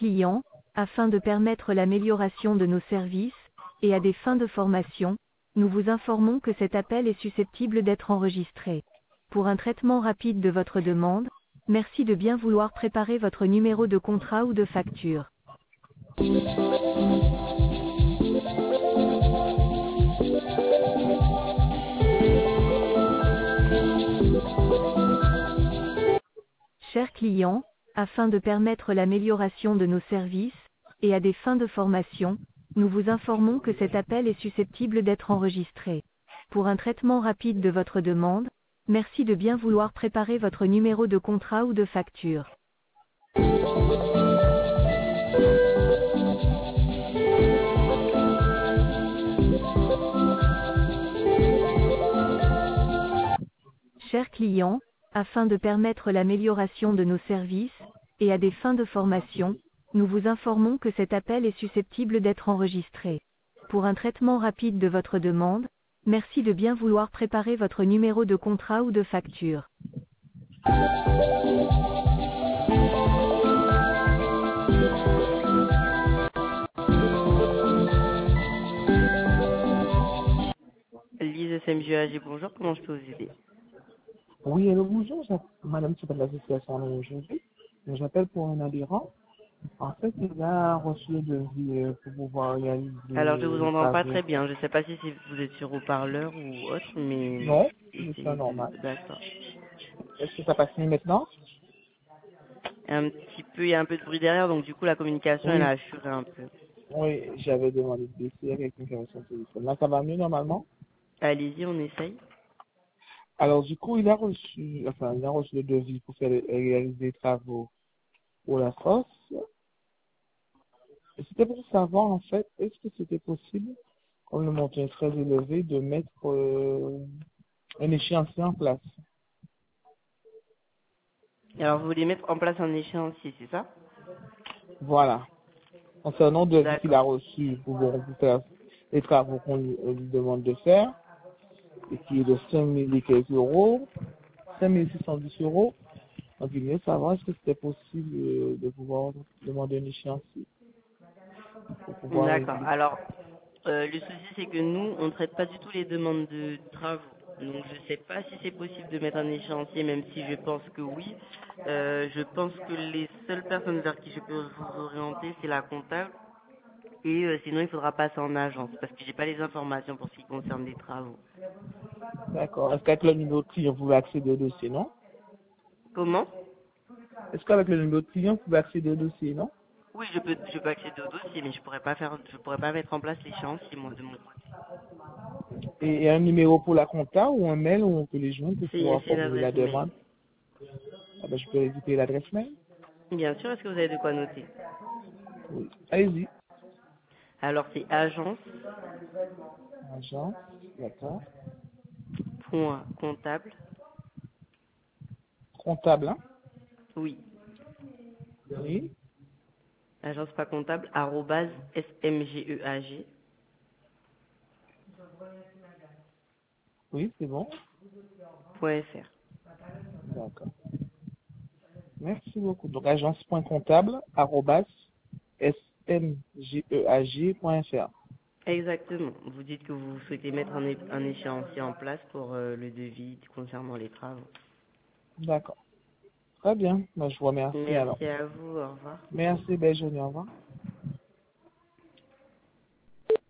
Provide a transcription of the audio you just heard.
clients, afin de permettre l'amélioration de nos services, et à des fins de formation, nous vous informons que cet appel est susceptible d'être enregistré. Pour un traitement rapide de votre demande, merci de bien vouloir préparer votre numéro de contrat ou de facture. Chers clients, afin de permettre l'amélioration de nos services, et à des fins de formation, nous vous informons que cet appel est susceptible d'être enregistré. Pour un traitement rapide de votre demande, merci de bien vouloir préparer votre numéro de contrat ou de facture. Chers clients, afin de permettre l'amélioration de nos services, et à des fins de formation, nous vous informons que cet appel est susceptible d'être enregistré. Pour un traitement rapide de votre demande, merci de bien vouloir préparer votre numéro de contrat ou de facture. Lise SMGAG, bonjour, comment je peux vous aider? Oui, hello, bonjour, madame, c'est de l'association aujourd'hui. J'appelle pour un adhérent. En fait, il a reçu le devis pour pouvoir réaliser Alors je vous les entends pas travaux. très bien, je sais pas si vous êtes sur haut-parleur ou autre, mais Non, c'est pas essayez normal. D'accord. Est-ce que ça passe mieux maintenant? Un petit peu, il y a un peu de bruit derrière, donc du coup la communication elle a Oui, assuré un peu. oui, j'avais demandé de baisser à quelqu'un qui avait son téléphone. Là, ça va mieux normalement. Allez-y, on essaye. Alors, du coup, il a reçu le devis pour faire réaliser des travaux pour la fosse. Et c'était pour savoir, en fait, est-ce que c'était possible, comme le montant est très élevé, de mettre un échéancier en place. Alors vous voulez mettre en place un échéancier, c'est ça? Voilà. Concernant le devis qu'il D'accord. a reçu pour faire les travaux qu'on lui demande de faire, et qui est de 5 000 et quelques euros, 5 610 euros, donc il voulait savoir est-ce que c'était possible de pouvoir demander un échéancier pour pouvoir D'accord. régler. Alors, le souci c'est que nous, on ne traite pas du tout les demandes de travaux. Donc je ne sais pas si c'est possible de mettre un échéancier, même si je pense que oui. Je pense que les seules personnes vers qui je peux vous orienter, c'est la comptable. Et sinon, il faudra passer en agence, parce que j'ai pas les informations pour ce qui concerne les travaux. D'accord. Est-ce qu'avec le numéro de client, vous pouvez accéder au dossier, non? Comment? Est-ce qu'avec le numéro de client, vous pouvez accéder au dossier, non? Oui, je peux accéder au dossier, mais je pourrais pas mettre en place l'échéancier, moi, de mon côté. Et un numéro pour la compta ou un mail où on peut les joindre pour pouvoir C'est formuler la l'adresse mail. demande? Ah ben, je peux éditer l'adresse mail? Bien sûr, est-ce que vous avez de quoi noter? Oui. Allez-y. Alors, c'est agence, Agent, d'accord. point comptable, Comptable, hein? oui, Oui. agence pas comptable, arrobase, smgeag, Oui, c'est bon. point fr. D'accord. Merci beaucoup. Donc, agence.comptable, arrobas, smgeag.fr. Exactement. Vous dites que vous souhaitez mettre un échéancier en place pour le devis concernant les travaux. D'accord. Très bien. Ben, je vous remercie alors. Merci à vous, au revoir. Merci, belle journée. Au revoir.